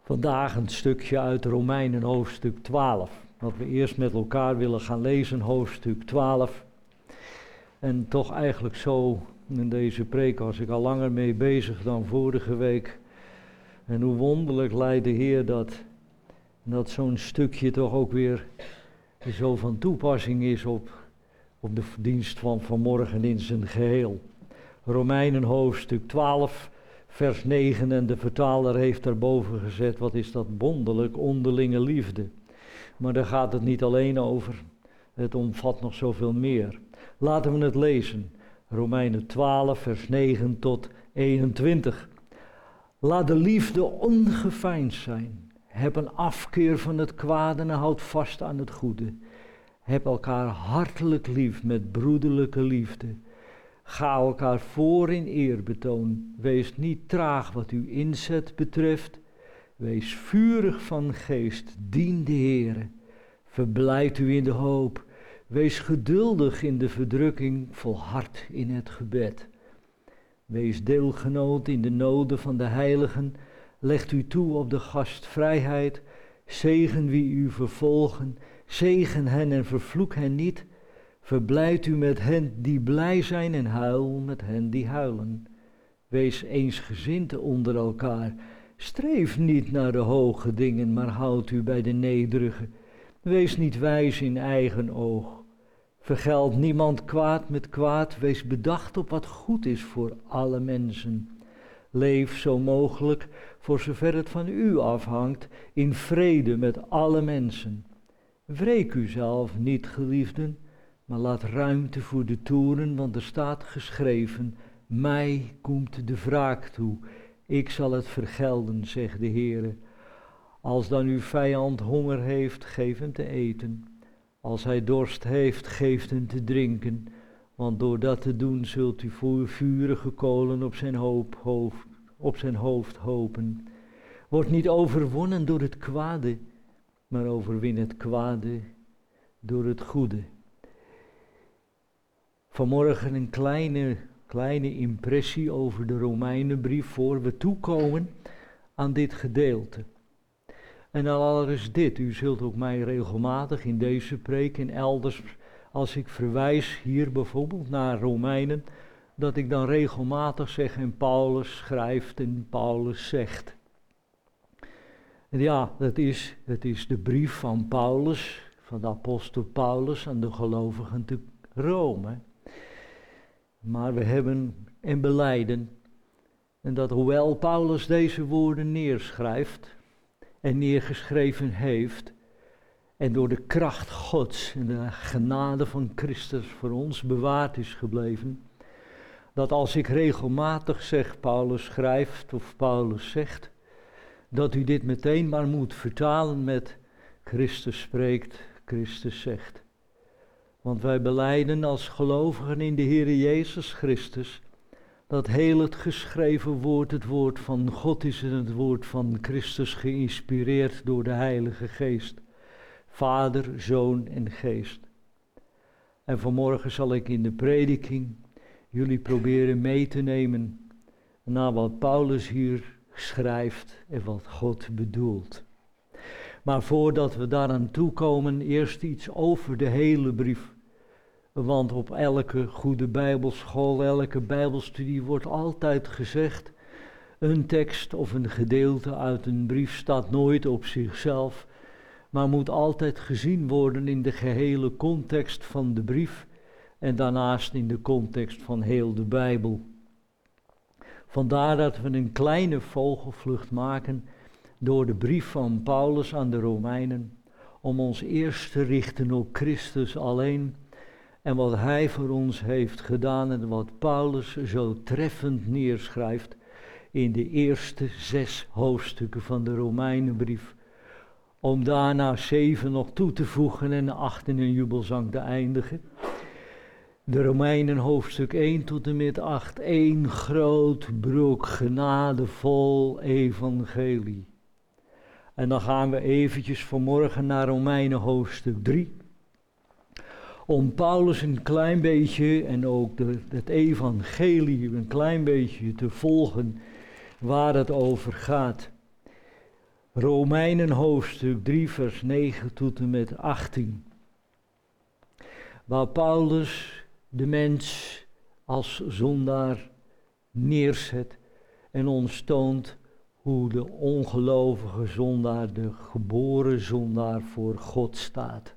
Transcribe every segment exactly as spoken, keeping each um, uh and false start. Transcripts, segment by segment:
Vandaag een stukje uit Romeinen hoofdstuk twaalf. Dat we eerst met elkaar willen gaan lezen, hoofdstuk twaalf. En toch eigenlijk zo, in deze preek was ik al langer mee bezig dan vorige week. En hoe wonderlijk leidt de Heer dat, dat zo'n stukje toch ook weer zo van toepassing is op, op de dienst van vanmorgen in zijn geheel. Romeinen hoofdstuk twaalf. Vers negen, en de vertaler heeft daarboven gezet, wat is dat wonderlijk, onderlinge liefde. Maar daar gaat het niet alleen over, het omvat nog zoveel meer. Laten we het lezen, Romeinen twaalf, vers negen tot eenentwintig. Laat de liefde ongeveinsd zijn, heb een afkeer van het kwade en houd vast aan het goede. Heb elkaar hartelijk lief met broederlijke liefde. Ga elkaar voor in eerbetoon. Wees niet traag wat uw inzet betreft. Wees vurig van geest. Dien de Heere. Verblijd u in de hoop. Wees geduldig in de verdrukking. Volhard in het gebed. Wees deelgenoot in de noden van de heiligen. Legt u toe op de gastvrijheid. Zegen wie u vervolgen. Zegen hen en vervloek hen niet. Verblijd u met hen die blij zijn en huil met hen die huilen. Wees eensgezind onder elkaar. Streef niet naar de hoge dingen, maar houd u bij de nederige. Wees niet wijs in eigen oog. Vergeld niemand kwaad met kwaad. Wees bedacht op wat goed is voor alle mensen. Leef zo mogelijk, voor zover het van u afhangt, in vrede met alle mensen. Wreek u zelf niet, geliefden. Maar laat ruimte voor de toorn, want er staat geschreven, mij komt de wraak toe, ik zal het vergelden, zegt de Heere. Als dan uw vijand honger heeft, geef hem te eten. Als hij dorst heeft, geef hem te drinken, want door dat te doen zult u voor vurige kolen op zijn, hoop, hoofd, op zijn hoofd hopen. Word niet overwonnen door het kwade, maar overwin het kwade door het goede. Vanmorgen een kleine, kleine impressie over de Romeinenbrief voor we toekomen aan dit gedeelte. En dan allereerst dit, u zult ook mij regelmatig in deze preek en elders, als ik verwijs hier bijvoorbeeld naar Romeinen, dat ik dan regelmatig zeg en Paulus schrijft en Paulus zegt. En ja, dat is, dat is de brief van Paulus, van de apostel Paulus aan de gelovigen te Rome. Maar we hebben en belijden, en dat hoewel Paulus deze woorden neerschrijft en neergeschreven heeft, en door de kracht Gods en de genade van Christus voor ons bewaard is gebleven, dat als ik regelmatig zeg Paulus schrijft of Paulus zegt, dat u dit meteen maar moet vertalen met Christus spreekt, Christus zegt. Want wij belijden als gelovigen in de Heere Jezus Christus, dat heel het geschreven woord, het woord van God is en het woord van Christus geïnspireerd door de Heilige Geest. Vader, Zoon en Geest. En vanmorgen zal ik in de prediking jullie proberen mee te nemen naar wat Paulus hier schrijft en wat God bedoelt. Maar voordat we daaraan toekomen, eerst iets over de hele brief. Want op elke goede bijbelschool, elke bijbelstudie wordt altijd gezegd, een tekst of een gedeelte uit een brief staat nooit op zichzelf, maar moet altijd gezien worden in de gehele context van de brief en daarnaast in de context van heel de Bijbel. Vandaar dat we een kleine vogelvlucht maken door de brief van Paulus aan de Romeinen, om ons eerst te richten op Christus alleen en wat hij voor ons heeft gedaan en wat Paulus zo treffend neerschrijft in de eerste zes hoofdstukken van de Romeinenbrief, om daarna zeven nog toe te voegen en acht in een jubelzang te eindigen. De Romeinen hoofdstuk één tot en met acht, één groot broek genadevol evangelie. En dan gaan we eventjes vanmorgen naar Romeinen hoofdstuk drie. Om Paulus een klein beetje en ook de, het evangelie een klein beetje te volgen waar het over gaat. Romeinen hoofdstuk drie vers negen tot en met achttien. Waar Paulus de mens als zondaar neerzet en ons toont hoe de ongelovige zondaar, de geboren zondaar voor God staat.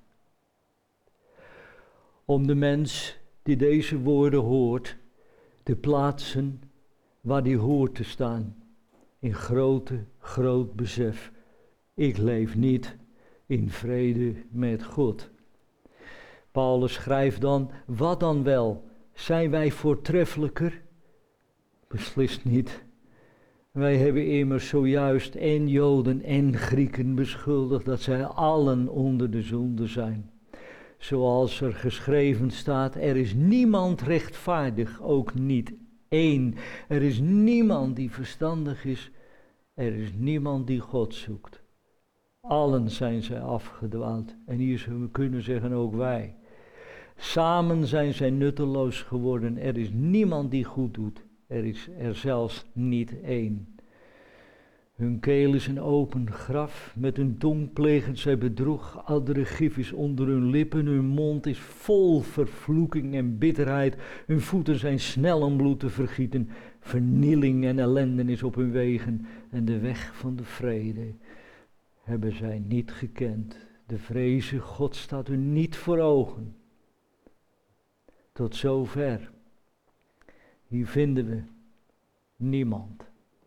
Om de mens die deze woorden hoort, te plaatsen waar die hoort te staan. In grote, groot besef. Ik leef niet in vrede met God. Paulus schrijft dan, wat dan wel? Zijn wij voortreffelijker? Beslist niet. Wij hebben immers zojuist en Joden en Grieken beschuldigd dat zij allen onder de zonde zijn. Zoals er geschreven staat, er is niemand rechtvaardig, ook niet één. Er is niemand die verstandig is, er is niemand die God zoekt. Allen zijn zij afgedwaald en hier zullen we kunnen zeggen ook wij. Samen zijn zij nutteloos geworden, er is niemand die goed doet, er is er zelfs niet één. Hun keel is een open graf, met hun tong plegen zij bedrog, andere gif is onder hun lippen, hun mond is vol vervloeking en bitterheid, hun voeten zijn snel om bloed te vergieten, vernieling en ellende is op hun wegen en de weg van de vrede hebben zij niet gekend. De vreze God staat hun niet voor ogen. Tot zover. Hier vinden we niemand.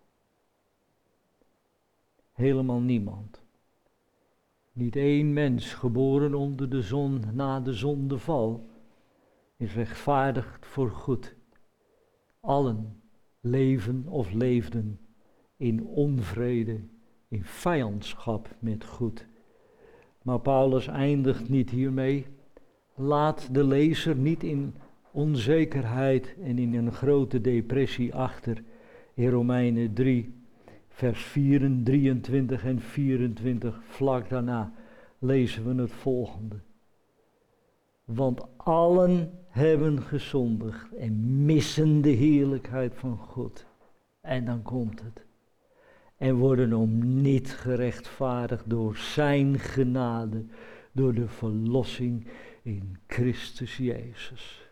Helemaal niemand. Niet één mens geboren onder de zon na de zondeval is rechtvaardigd voor goed. Allen leven of leefden in onvrede, in vijandschap met goed. Maar Paulus eindigt niet hiermee. Laat de lezer niet in onzekerheid en in een grote depressie achter. In Romeinen drie, vers vier, drieëntwintig en vierentwintig, vlak daarna lezen we het volgende. Want allen hebben gezondigd en missen de heerlijkheid van God. En dan komt het. En worden om niet gerechtvaardigd door zijn genade, door de verlossing in Christus Jezus.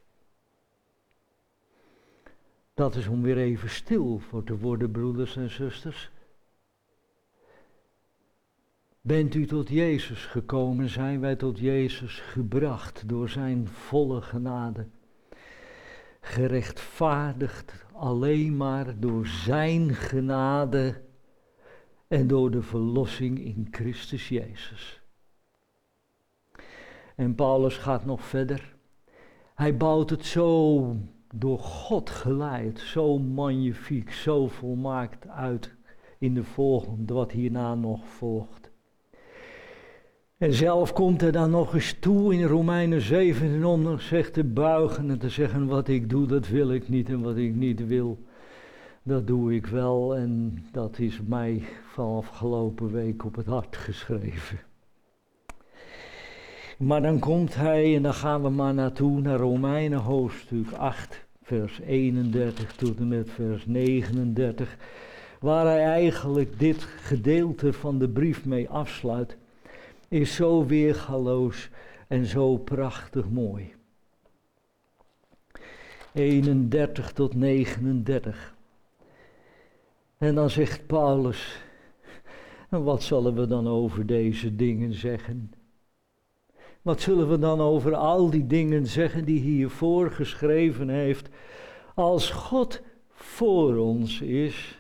Dat is om weer even stil voor te worden, broeders en zusters. Bent u tot Jezus gekomen, zijn wij tot Jezus gebracht door zijn volle genade. Gerechtvaardigd alleen maar door zijn genade en door de verlossing in Christus Jezus. En Paulus gaat nog verder. Hij bouwt het zo door God geleid, zo magnifiek, zo volmaakt uit in de volgende, wat hierna nog volgt. En zelf komt hij dan nog eens toe in Romeinen zeven om nog zich te buigen en te zeggen, wat ik doe, dat wil ik niet en wat ik niet wil, dat doe ik wel. En dat is mij van afgelopen week op het hart geschreven. Maar dan komt hij, en dan gaan we maar naartoe, naar Romeinen hoofdstuk acht, vers eenendertig tot en met vers negenendertig, waar hij eigenlijk dit gedeelte van de brief mee afsluit, is zo weergaloos en zo prachtig mooi. eenendertig tot negenendertig. En dan zegt Paulus, en wat zullen we dan over deze dingen zeggen? Wat zullen we dan over al die dingen zeggen die hiervoor geschreven heeft? Als God voor ons is,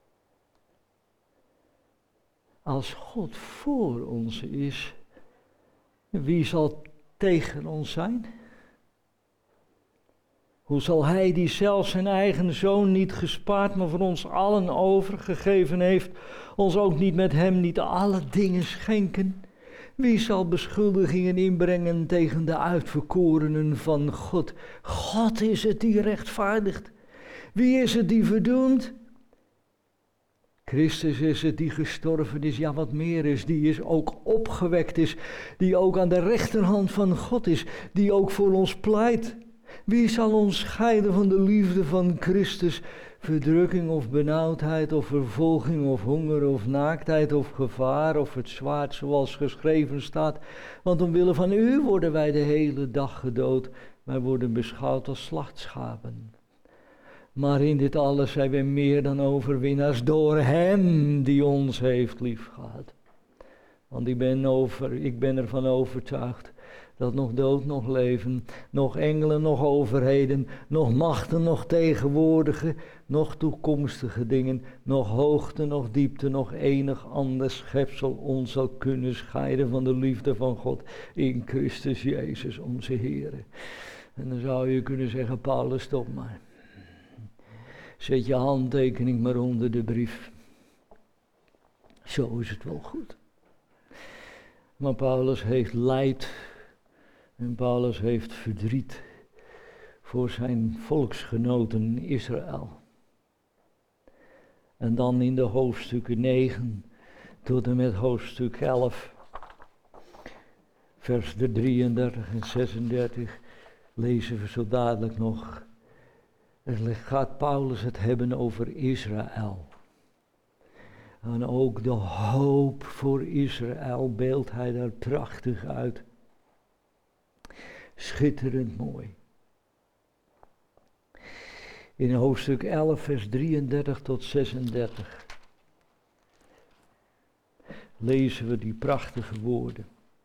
als God voor ons is, wie zal tegen ons zijn? Hoe zal hij die zelf zijn eigen zoon niet gespaard, maar voor ons allen overgegeven heeft, ons ook niet met hem niet alle dingen schenken? Wie zal beschuldigingen inbrengen tegen de uitverkorenen van God? God is het die rechtvaardigt. Wie is het die verdoemt? Christus is het die gestorven is, ja wat meer is, die is ook opgewekt is, die ook aan de rechterhand van God is, die ook voor ons pleit. Wie zal ons scheiden van de liefde van Christus? Verdrukking of benauwdheid of vervolging of honger of naaktheid of gevaar of het zwaard zoals geschreven staat. Want omwille van u worden wij de hele dag gedood. Wij worden beschouwd als slachtschapen. Maar in dit alles zijn wij meer dan overwinnaars door hem die ons heeft liefgehad. Want ik ben, over, ik ben ervan overtuigd dat nog dood, nog leven, nog engelen, nog overheden, nog machten, nog tegenwoordige, nog toekomstige dingen, nog hoogte, nog diepte, nog enig ander schepsel ons zal kunnen scheiden van de liefde van God in Christus Jezus onze Heer. En dan zou je kunnen zeggen, Paulus, stop maar. Zet je handtekening maar onder de brief. Zo is het wel goed. Maar Paulus heeft lijd en Paulus heeft verdriet voor zijn volksgenoten Israël. En dan in de hoofdstukken negen tot en met hoofdstuk elf, vers drieëndertig en zesendertig, lezen we zo dadelijk nog. Er gaat Paulus het hebben over Israël. En ook de hoop voor Israël beeldt hij daar prachtig uit. Schitterend mooi. In hoofdstuk elf, vers drieëndertig tot zesendertig lezen we die prachtige woorden.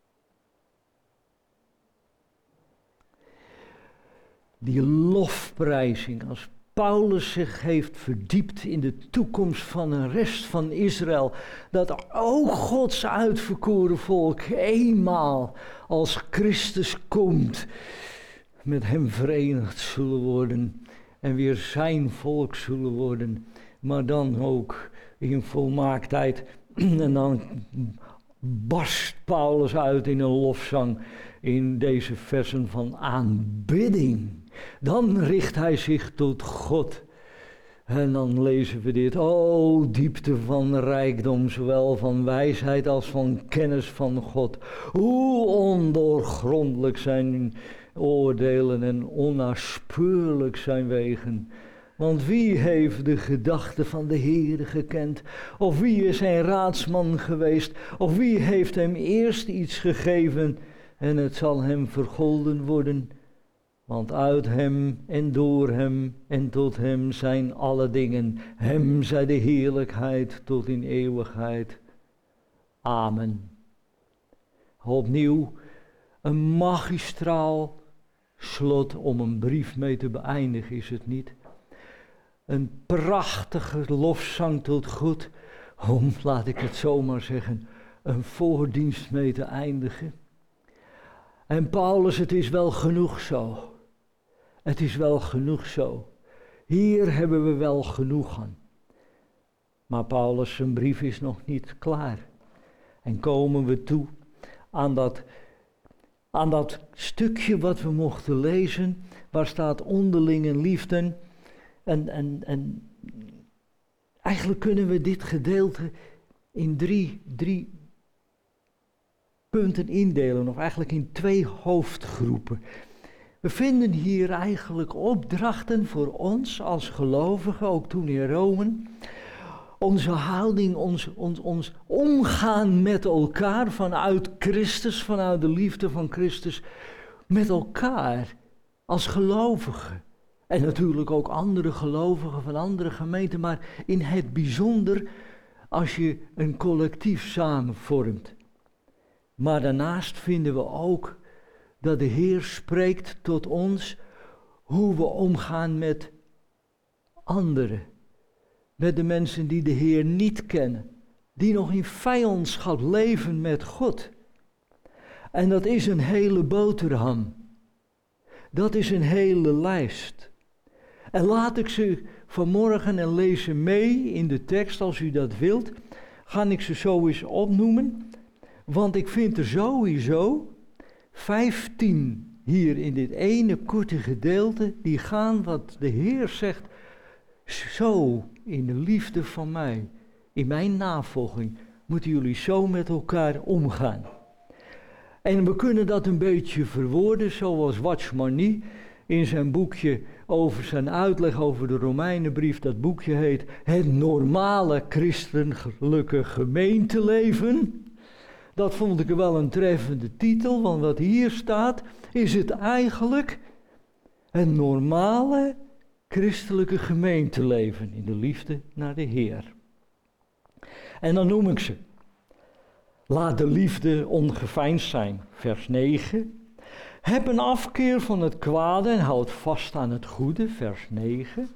Die lofprijzing, als Paulus zich heeft verdiept in de toekomst van de rest van Israël, dat ook Gods uitverkoren volk eenmaal als Christus komt, met hem verenigd zullen worden en weer zijn volk zullen worden, maar dan ook in volmaaktheid. En dan barst Paulus uit in een lofzang in deze versen van aanbidding. Dan richt hij zich tot God. En dan lezen we dit. O, diepte van rijkdom, zowel van wijsheid als van kennis van God. Hoe ondoorgrondelijk zijn oordelen en onnaspeurlijk zijn wegen. Want wie heeft de gedachten van de Heere gekend? Of wie is zijn raadsman geweest? Of wie heeft hem eerst iets gegeven en het zal hem vergolden worden? Want uit hem en door hem en tot hem zijn alle dingen. Hem zij de heerlijkheid tot in eeuwigheid. Amen. Opnieuw een magistraal slot om een brief mee te beëindigen, is het niet? Een prachtige lofzang tot God, om, laat ik het zomaar zeggen, een voordienst mee te eindigen. En Paulus, het is wel genoeg zo. Het is wel genoeg zo. Hier hebben we wel genoeg aan. Maar Paulus, zijn brief is nog niet klaar. En komen we toe aan dat, aan dat stukje wat we mochten lezen, waar staat onderlinge liefde. En, en, en eigenlijk kunnen we dit gedeelte in drie, drie punten indelen, of eigenlijk in twee hoofdgroepen. We vinden hier eigenlijk opdrachten voor ons als gelovigen, ook toen in Rome. Onze houding, ons, ons, ons omgaan met elkaar vanuit Christus, vanuit de liefde van Christus, met elkaar als gelovigen. En natuurlijk ook andere gelovigen van andere gemeenten, maar in het bijzonder als je een collectief samen vormt. Maar daarnaast vinden we ook dat de Heer spreekt tot ons hoe we omgaan met anderen. Met de mensen die de Heer niet kennen, die nog in vijandschap leven met God. En dat is een hele boterham. Dat is een hele lijst. En laat ik ze vanmorgen en lees ze mee in de tekst als u dat wilt. Ga ik ze zo eens opnoemen. Want ik vind er sowieso vijftien hier in dit ene korte gedeelte, die gaan wat de Heer zegt, zo in de liefde van mij, in mijn navolging, moeten jullie zo met elkaar omgaan. En we kunnen dat een beetje verwoorden zoals Watchmani in zijn boekje over zijn uitleg over de Romeinenbrief. Dat boekje heet Het normale christelijke gemeenteleven. Dat vond ik wel een treffende titel, want wat hier staat is het eigenlijk het normale christelijke gemeenteleven in de liefde naar de Heer. En dan noem ik ze. Laat de liefde ongeveinsd zijn, vers negen. Heb een afkeer van het kwade en houd vast aan het goede, vers negen.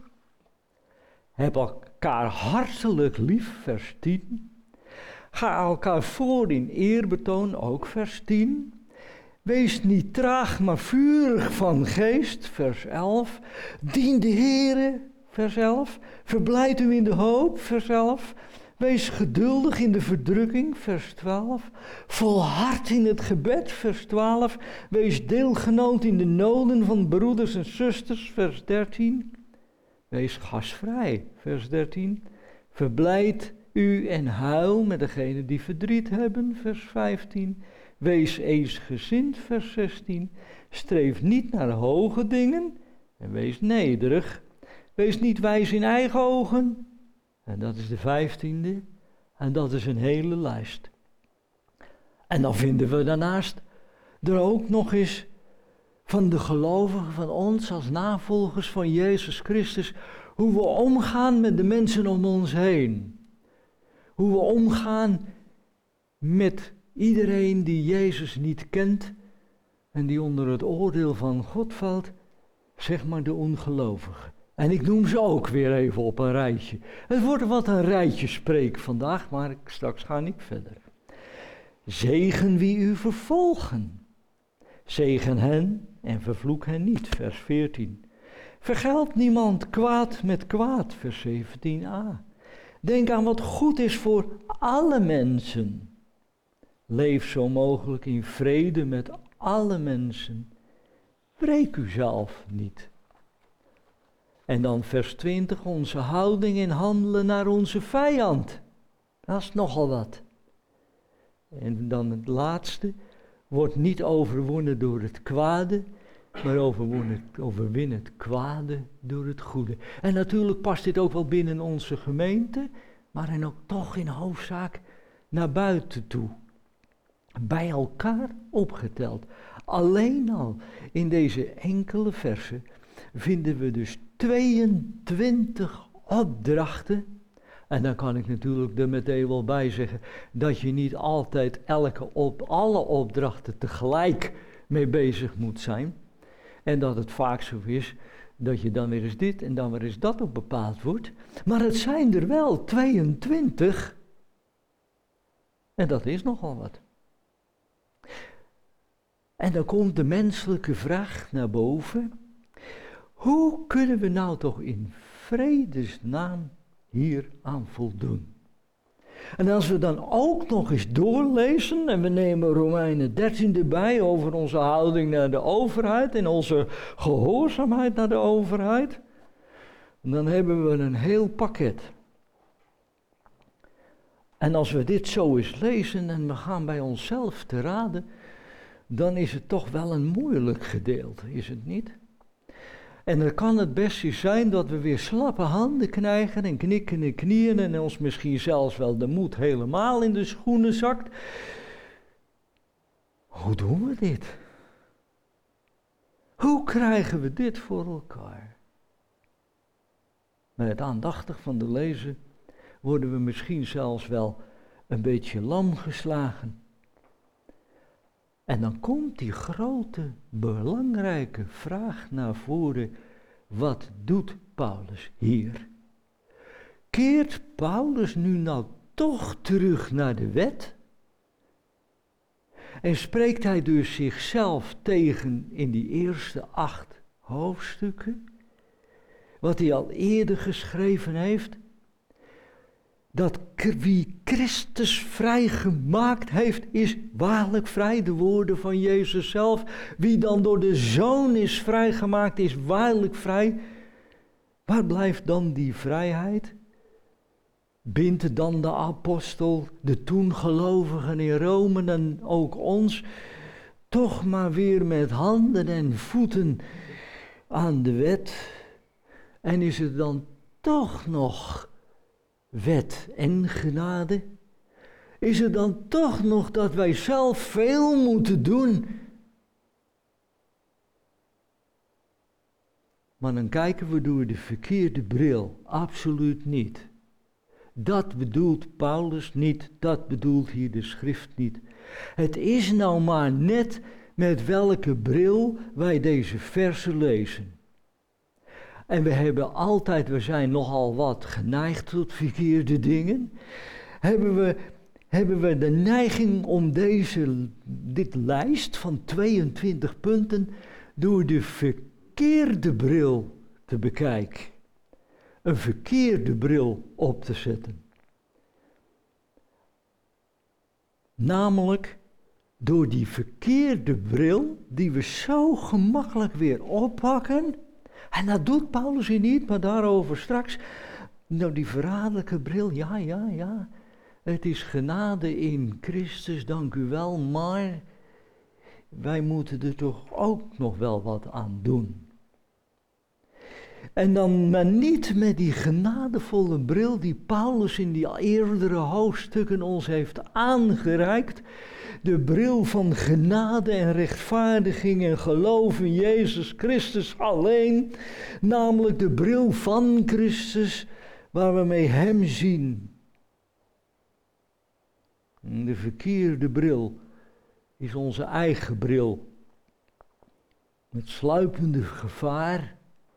Heb elkaar hartelijk lief, vers tien. Ga elkaar voor in eerbetoon, ook vers tien. Wees niet traag, maar vurig van geest, vers elf. Dien de Heere, vers elf. Verblijd u in de hoop, vers elf. Wees geduldig in de verdrukking, vers twaalf. Volhard in het gebed, vers twaalf. Wees deelgenoot in de noden van broeders en zusters, vers dertien. Wees gastvrij, vers dertien. Verblijd u en huil met degenen die verdriet hebben, vers vijftien. Wees eensgezind, vers zestien. Streef niet naar hoge dingen en wees nederig. Wees niet wijs in eigen ogen. En dat is de vijftiende. En dat is een hele lijst. En dan vinden we daarnaast er ook nog eens van de gelovigen van ons als navolgers van Jezus Christus, hoe we omgaan met de mensen om ons heen. Hoe we omgaan met iedereen die Jezus niet kent en die onder het oordeel van God valt, zeg maar de ongelovigen. En ik noem ze ook weer even op een rijtje. Het wordt wat een rijtje spreek vandaag, maar ik, straks ga ik verder. Zegen wie u vervolgen. Zegen hen en vervloek hen niet, vers veertien. Vergeld niemand kwaad met kwaad, vers zeventien a. Denk aan wat goed is voor alle mensen. Leef zo mogelijk in vrede met alle mensen. Wreek u zelf niet. En dan vers twintig, onze houding en handelen naar onze vijand. Dat is nogal wat. En dan het laatste, wordt niet overwonnen door het kwade, maar overwonnen, overwin het kwade door het goede. En natuurlijk past dit ook wel binnen onze gemeente, maar en ook toch in hoofdzaak naar buiten toe. Bij elkaar opgeteld. Alleen al in deze enkele versen vinden we dus tweeëntwintig opdrachten. En dan kan ik natuurlijk er meteen wel bij zeggen dat je niet altijd elke op alle opdrachten tegelijk mee bezig moet zijn. En dat het vaak zo is dat je dan weer eens dit en dan weer eens dat op bepaald wordt. Maar het zijn er wel tweeëntwintig. En dat is nogal wat. En dan komt de menselijke vraag naar boven. Hoe kunnen we nou toch in vredesnaam hier aan voldoen? En als we dan ook nog eens doorlezen en we nemen Romeinen dertien erbij over onze houding naar de overheid en onze gehoorzaamheid naar de overheid, dan hebben we een heel pakket. En als we dit zo eens lezen en we gaan bij onszelf te raden, dan is het toch wel een moeilijk gedeelte, is het niet? En dan kan het best eens zijn dat we weer slappe handen krijgen en knikken en knieën en ons misschien zelfs wel de moed helemaal in de schoenen zakt. Hoe doen we dit? Hoe krijgen we dit voor elkaar? Met het aandachtig van de lezer worden we misschien zelfs wel een beetje lam geslagen. En dan komt die grote, belangrijke vraag naar voren. Wat doet Paulus hier? Keert Paulus nu nou toch terug naar de wet? En spreekt hij dus zichzelf tegen in die eerste acht hoofdstukken? Wat hij al eerder geschreven heeft? Dat wie Christus vrijgemaakt heeft, is waarlijk vrij. De woorden van Jezus zelf. Wie dan door de Zoon is vrijgemaakt, is waarlijk vrij. Waar blijft dan die vrijheid? Bindt dan de apostel de toen gelovigen in Rome en ook ons toch maar weer met handen en voeten aan de wet en is het dan toch nog wet en genade? Is het dan toch nog dat wij zelf veel moeten doen? Maar dan kijken we door de verkeerde bril. Absoluut niet. Dat bedoelt Paulus niet, dat bedoelt hier de schrift niet. Het is nou maar net met welke bril wij deze versen lezen. En we hebben altijd, we zijn nogal wat geneigd tot verkeerde dingen. Hebben we, hebben we de neiging om deze, dit lijst van tweeëntwintig punten door de verkeerde bril te bekijken. Een verkeerde bril op te zetten. Namelijk door die verkeerde bril die we zo gemakkelijk weer oppakken. En dat doet Paulus hier niet, maar daarover straks. Nou, die verraderlijke bril, ja, ja, ja. Het is genade in Christus, dank u wel, maar wij moeten er toch ook nog wel wat aan doen. En dan maar niet met die genadevolle bril die Paulus in die eerdere hoofdstukken ons heeft aangereikt. De bril van genade en rechtvaardiging en geloof in Jezus Christus alleen. Namelijk de bril van Christus waar we mee Hem zien. De verkeerde bril is onze eigen bril. Met sluipende gevaar.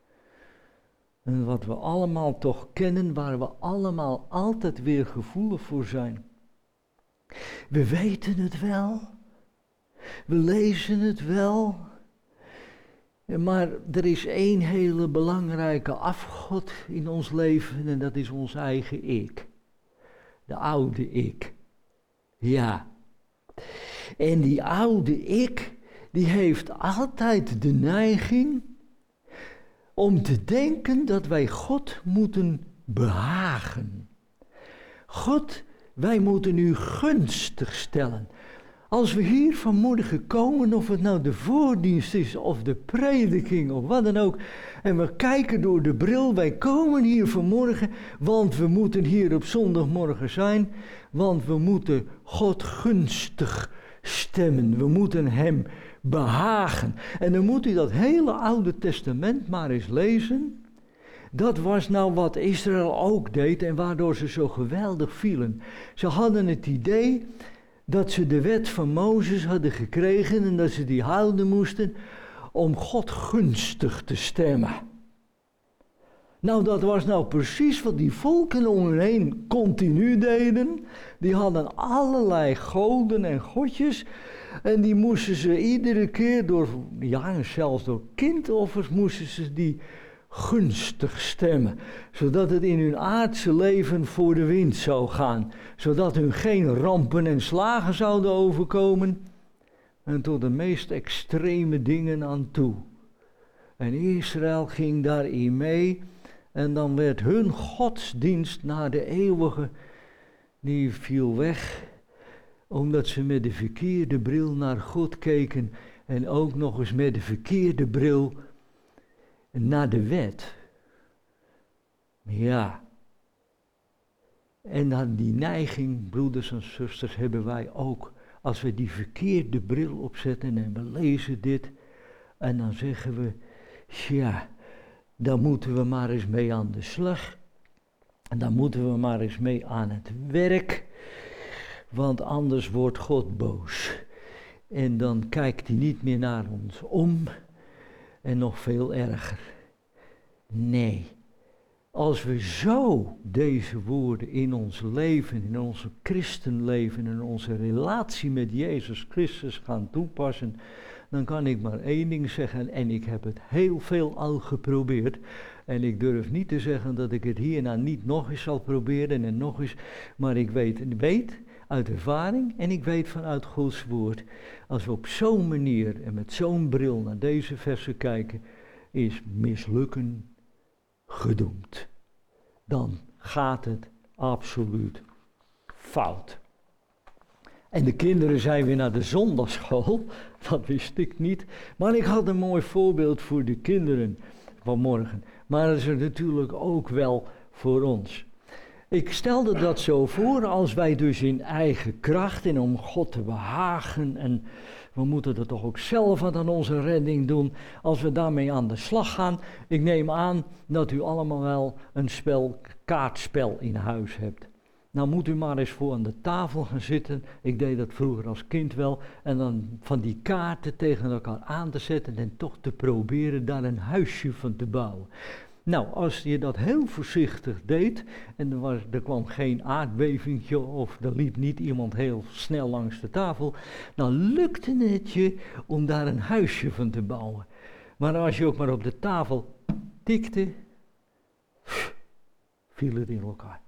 En wat we allemaal toch kennen, waar we allemaal altijd weer gevoelig voor zijn. We weten het wel. We lezen het wel. Maar er is één hele belangrijke afgod in ons leven en dat is ons eigen ik. De oude ik. Ja. En die oude ik, die heeft altijd de neiging om te denken dat wij God moeten behagen. God, wij moeten u gunstig stellen. Als we hier vanmorgen komen, of het nou de voordienst is of de prediking of wat dan ook, en we kijken door de bril, wij komen hier vanmorgen, want we moeten hier op zondagmorgen zijn, want we moeten God gunstig stemmen. We moeten Hem behagen. En dan moet u dat hele Oude Testament maar eens lezen. Dat was nou wat Israël ook deed en waardoor ze zo geweldig vielen. Ze hadden het idee dat ze de wet van Mozes hadden gekregen en dat ze die houden moesten om God gunstig te stemmen. Nou, dat was nou precies wat die volken om hen heen continu deden. Die hadden allerlei goden en godjes. En die moesten ze iedere keer door, ja, zelfs door kindoffers moesten ze die gunstig stemmen. Zodat het in hun aardse leven voor de wind zou gaan. Zodat hun geen rampen en slagen zouden overkomen. En tot de meest extreme dingen aan toe. En Israël ging daarin mee. En dan werd hun godsdienst naar de eeuwige, die viel weg. Omdat ze met de verkeerde bril naar God keken. En ook nog eens met de verkeerde bril naar de wet. Ja. En dan die neiging, broeders en zusters, hebben wij ook. Als we die verkeerde bril opzetten en we lezen dit. En dan zeggen we, ja, dan moeten we maar eens mee aan de slag. En dan moeten we maar eens mee aan het werk. Want anders wordt God boos. En dan kijkt hij niet meer naar ons om. En nog veel erger. Nee. Als we zo deze woorden in ons leven, in onze christenleven, in onze relatie met Jezus Christus gaan toepassen, dan kan ik maar één ding zeggen, en ik heb het heel veel al geprobeerd. En ik durf niet te zeggen dat ik het hierna niet nog eens zal proberen en nog eens, maar ik weet, weet uit ervaring en ik weet vanuit Gods woord, als we op zo'n manier en met zo'n bril naar deze versen kijken, is mislukken gedoemd. Dan gaat het absoluut fout. En de kinderen zijn weer naar de zondagschool. Dat wist ik niet. Maar ik had een mooi voorbeeld voor de kinderen vanmorgen. Maar dat is er natuurlijk ook wel voor ons. Ik stelde dat zo voor, als wij dus in eigen kracht en om God te behagen, en we moeten er toch ook zelf wat aan onze redding doen, als we daarmee aan de slag gaan. Ik neem aan dat u allemaal wel een spel, kaartspel in huis hebt. Nou moet u maar eens voor aan de tafel gaan zitten. Ik deed dat vroeger als kind wel. En dan van die kaarten tegen elkaar aan te zetten en toch te proberen daar een huisje van te bouwen. Nou, als je dat heel voorzichtig deed en er, was, er kwam geen aardbevingje of er liep niet iemand heel snel langs de tafel, dan lukte het je om daar een huisje van te bouwen. Maar als je ook maar op de tafel tikte, viel het in elkaar.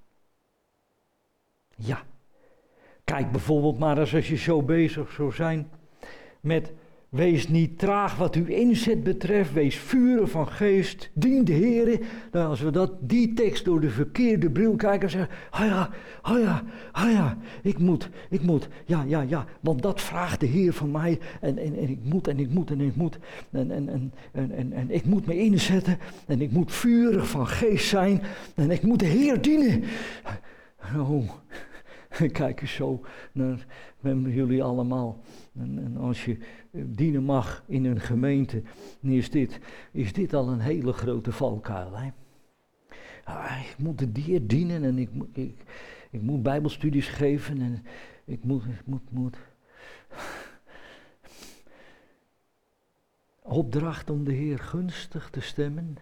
Ja, kijk bijvoorbeeld maar eens als je zo bezig zou zijn met wees niet traag wat uw inzet betreft, wees vurig van geest, dien de Heere. Nou, als we dat, die tekst door de verkeerde bril kijken en zeggen, ah ja, ah ja, ah ja, ik moet, ik moet, ja, ja, ja, want dat vraagt de Heer van mij en, en, en ik moet en ik moet en ik moet en, en, en, en, en, en ik moet me inzetten en ik moet vurig van geest zijn en ik moet de Heer dienen. Oh, kijk eens zo naar jullie allemaal. En, en als je dienen mag in een gemeente, dan is dit, is dit al een hele grote valkuil. Hè? Ah, ik moet de Heer dienen en ik, ik, ik moet bijbelstudies geven en ik moet, ik moet, moet. Opdracht om de Heer gunstig te stemmen.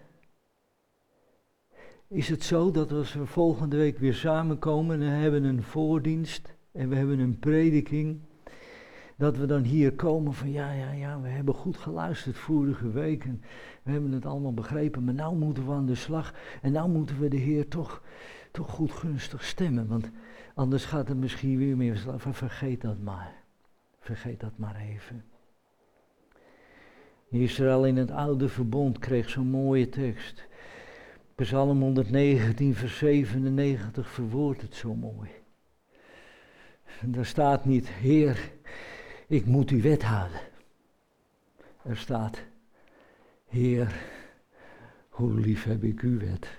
Is het zo dat als we volgende week weer samenkomen en hebben een voordienst en we hebben een prediking, dat we dan hier komen van ja, ja, ja, we hebben goed geluisterd vorige week en we hebben het allemaal begrepen, maar nou moeten we aan de slag en nou moeten we de Heer toch, toch goed gunstig stemmen, want anders gaat het misschien weer meer, vergeet dat maar, vergeet dat maar even. Israël in het oude verbond kreeg zo'n mooie tekst. Psalm honderdnegentien vers zevenennegentig verwoordt het zo mooi. En daar staat niet, Heer, ik moet uw wet houden. Er staat, Heer, hoe lief heb ik uw wet.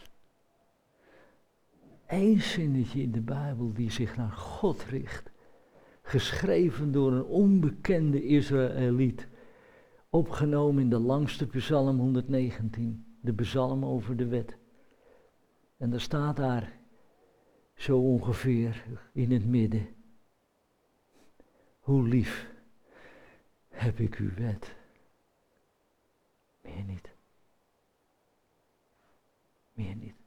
Eén zinnetje in de Bijbel die zich naar God richt. Geschreven door een onbekende Israëliet. Opgenomen in de langste Psalm honderdnegentien. De psalm over de wet. En er staat daar zo ongeveer in het midden. Hoe lief heb ik uw wet. Meer niet. Meer niet.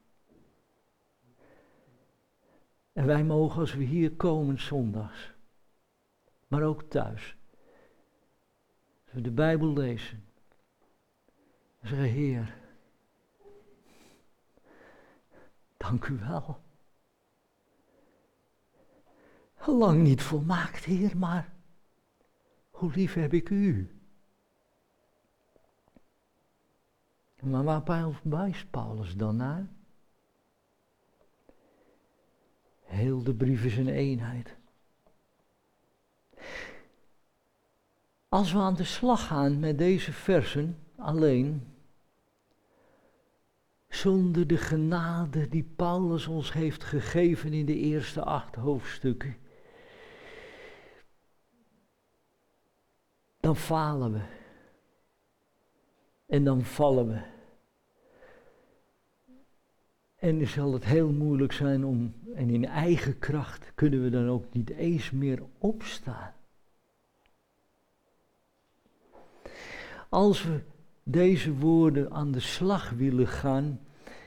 En wij mogen als we hier komen zondags, maar ook thuis, als we de Bijbel lezen, zeggen Heer, dank u wel. Lang niet volmaakt, Heer, maar hoe lief heb ik u. Maar waar wijst Paulus dan naar? Heel de brief is een eenheid. Als we aan de slag gaan met deze versen alleen, zonder de genade die Paulus ons heeft gegeven in de eerste acht hoofdstukken, dan falen we. En dan vallen we. En dan zal het heel moeilijk zijn om, en in eigen kracht kunnen we dan ook niet eens meer opstaan. Als we deze woorden aan de slag willen gaan,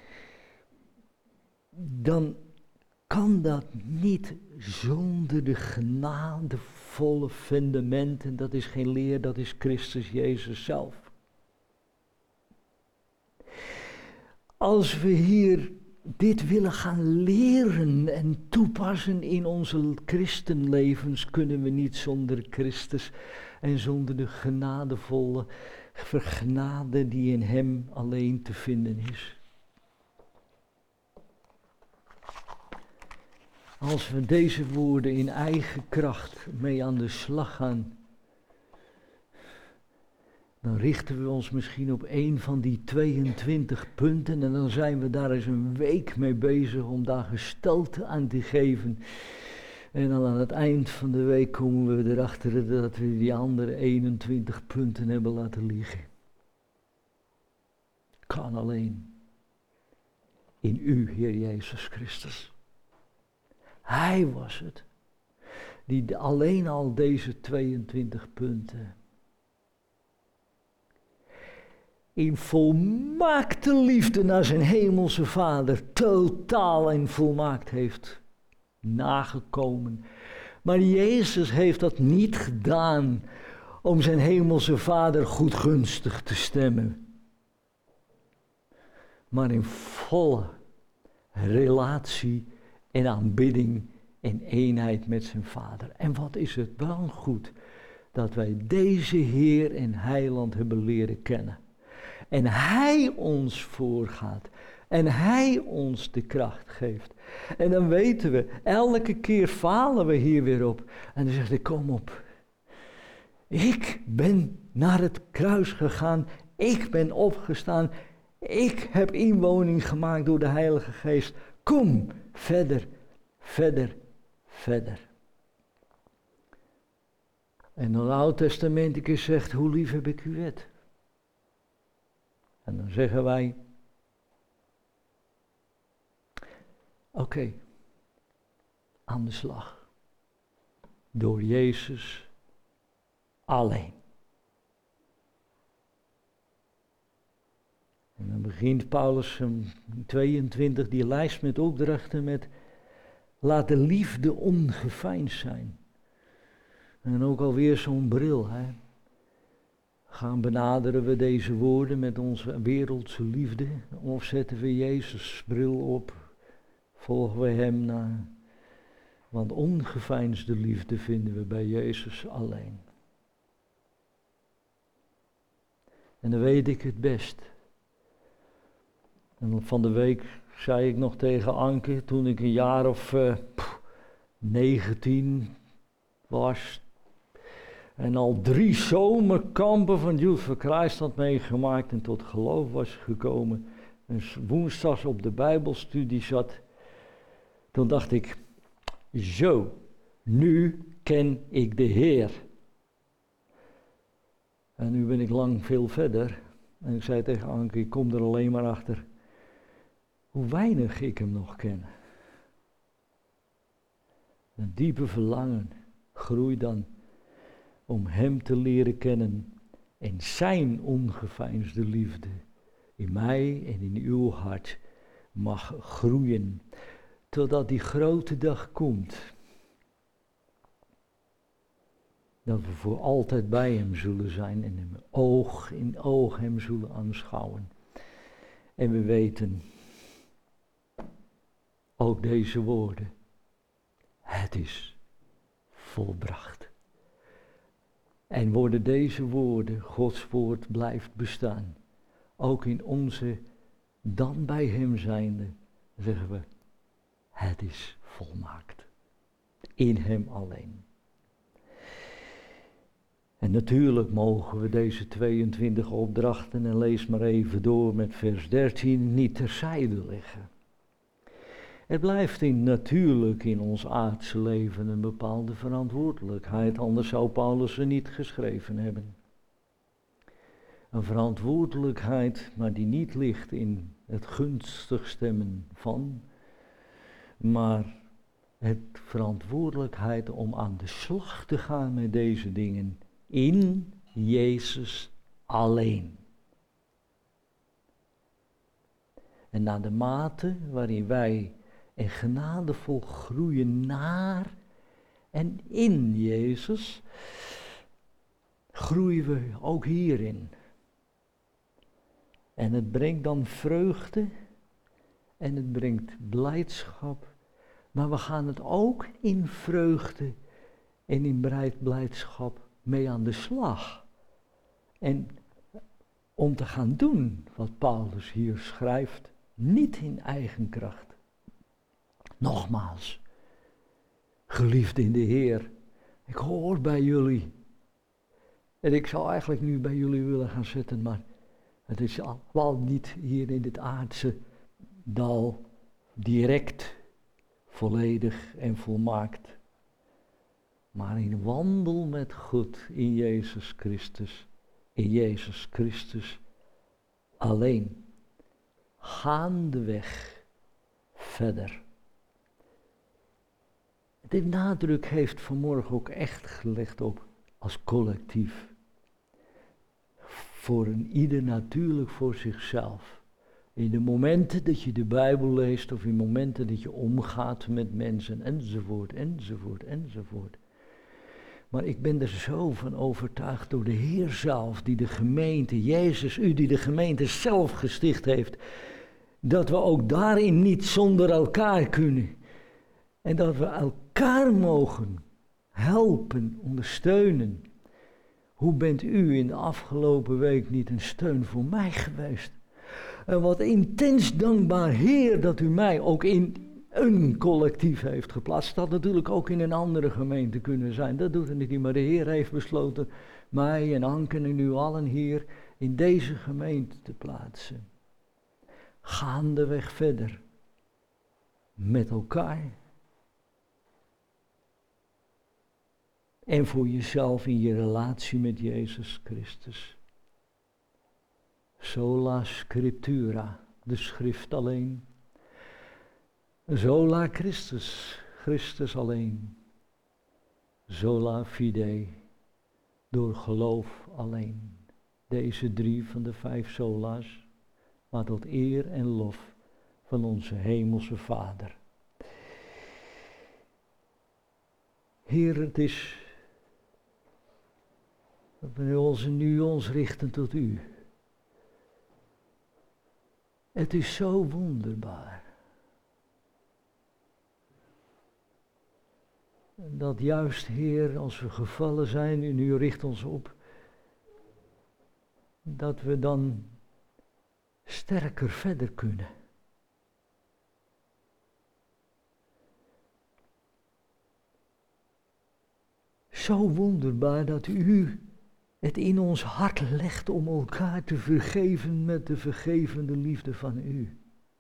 dan kan dat niet zonder de genadevolle fundamenten. Dat is geen leer, dat is Christus Jezus zelf. Als we hier dit willen gaan leren en toepassen in onze christenlevens, kunnen we niet zonder Christus en zonder de genadevolle genade die in hem alleen te vinden is. Als we deze woorden in eigen kracht mee aan de slag gaan, dan richten we ons misschien op een van die tweeëntwintig punten en dan zijn we daar eens een week mee bezig om daar gestalte aan te geven. En dan aan het eind van de week komen we erachter dat we die andere eenentwintig punten hebben laten liggen. Kan alleen in u, Heer Jezus Christus. Hij was het die alleen al deze tweeëntwintig punten in volmaakte liefde naar zijn hemelse Vader totaal en volmaakt heeft nagekomen. Maar Jezus heeft dat niet gedaan om zijn hemelse Vader goedgunstig te stemmen. Maar in volle relatie en aanbidding en eenheid met zijn Vader. En wat is het wel goed dat wij deze Heer en Heiland hebben leren kennen. En Hij ons voorgaat. En Hij ons de kracht geeft. En dan weten we, elke keer falen we hier weer op. En dan zegt hij, kom op. Ik ben naar het kruis gegaan. Ik ben opgestaan. Ik heb inwoning gemaakt door de Heilige Geest. Kom verder, verder, verder. En dan het Oud-testamenticus zegt, hoe lief heb ik uw wet. En dan zeggen wij, oké, okay, aan de slag. Door Jezus alleen. En dan begint Paulus um, tweeëntwintig die lijst met opdrachten met, laat de liefde ongeveinsd zijn. En ook alweer zo'n bril, hè. Gaan benaderen we deze woorden met onze wereldse liefde? Of zetten we Jezus' bril op? Volgen we hem na? Want ongeveinsde liefde vinden we bij Jezus alleen. En dan weet ik het best. En van de week zei ik nog tegen Anke, toen ik een jaar of uh, pff, negentien was, en al drie zomerkampen van Youth for Christ had meegemaakt en tot geloof was gekomen. En woensdags op de Bijbelstudie zat. Toen dacht ik, zo, nu ken ik de Heer. En nu ben ik lang veel verder. En ik zei tegen Anke, ik kom er alleen maar achter hoe weinig ik hem nog ken. Een diepe verlangen groeit dan om hem te leren kennen en zijn ongeveinsde liefde in mij en in uw hart mag groeien, totdat die grote dag komt, dat we voor altijd bij hem zullen zijn en hem oog in oog hem zullen aanschouwen. En we weten ook deze woorden, het is volbracht. En worden deze woorden, Gods woord blijft bestaan. Ook in onze dan bij hem zijnde, zeggen we, het is volmaakt. In hem alleen. En natuurlijk mogen we deze tweeëntwintig opdrachten, en lees maar even door met vers dertien, niet terzijde leggen. Er blijft in, natuurlijk in ons aardse leven een bepaalde verantwoordelijkheid, anders zou Paulus er niet geschreven hebben. Een verantwoordelijkheid, maar die niet ligt in het gunstig stemmen van, maar het verantwoordelijkheid om aan de slag te gaan met deze dingen in Jezus alleen. En naar de mate waarin wij en genadevol groeien naar en in Jezus, groeien we ook hierin. En het brengt dan vreugde en het brengt blijdschap, maar we gaan het ook in vreugde en in blijdschap mee aan de slag. En om te gaan doen wat Paulus hier schrijft, niet in eigen kracht. Nogmaals, Geliefde in de Heer, ik hoor bij jullie. En ik zou eigenlijk nu bij jullie willen gaan zitten, maar het is allemaal niet hier in dit aardse dal direct, volledig en volmaakt. Maar in wandel met God in Jezus Christus, in Jezus Christus alleen, gaandeweg verder. De nadruk heeft vanmorgen ook echt gelegd op als collectief. Voor een ieder natuurlijk voor zichzelf. In de momenten dat je de Bijbel leest of in momenten dat je omgaat met mensen enzovoort, enzovoort, enzovoort. Maar ik ben er zo van overtuigd door de Heer zelf, die de gemeente, Jezus, u die de gemeente zelf gesticht heeft, dat we ook daarin niet zonder elkaar kunnen. En dat we elkaar mogen helpen, ondersteunen. Hoe bent u in de afgelopen week niet een steun voor mij geweest? En wat intens dankbaar, Heer, dat u mij ook in een collectief heeft geplaatst. Dat had natuurlijk ook in een andere gemeente kunnen zijn. Dat doet het niet, maar de Heer heeft besloten mij en Anke en u allen hier in deze gemeente te plaatsen. Gaandeweg verder met elkaar. En voor jezelf in je relatie met Jezus Christus. Sola scriptura, de schrift alleen. Sola Christus, Christus alleen. Sola fide, door geloof alleen. Deze drie van de vijf sola's, maar tot eer en lof van onze hemelse Vader. Heer, het is dat we ons nu ons richten tot u. Het is zo wonderbaar. Dat juist, Heer, als we gevallen zijn en u richt ons op, dat we dan sterker verder kunnen. Zo wonderbaar dat u het in ons hart legt om elkaar te vergeven met de vergevende liefde van u.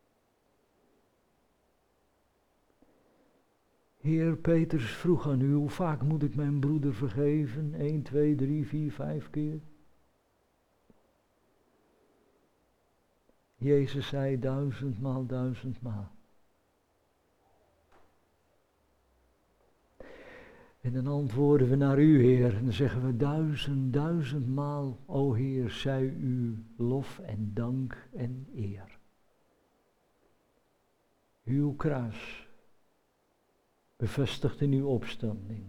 Heer, Petrus vroeg aan u, hoe vaak moet ik mijn broeder vergeven? één, twee, drie, vier, vijf keer. Jezus zei duizendmaal, duizendmaal. En dan antwoorden we naar u, Heer, en dan zeggen we duizend, duizendmaal, o Heer, zij u lof en dank en eer. Uw kruis, bevestigd in uw opstanding,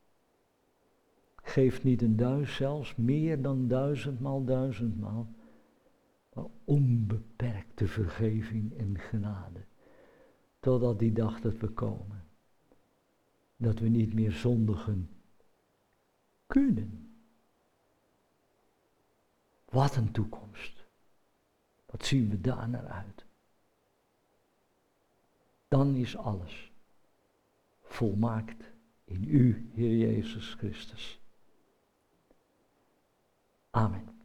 geeft niet een duizend, zelfs meer dan duizendmaal, duizendmaal, maar onbeperkte vergeving en genade, totdat die dag dat we komen. Dat we niet meer zondigen kunnen. Wat een toekomst. Wat zien we daar naar uit. Dan is alles volmaakt in u, Heer Jezus Christus. Amen.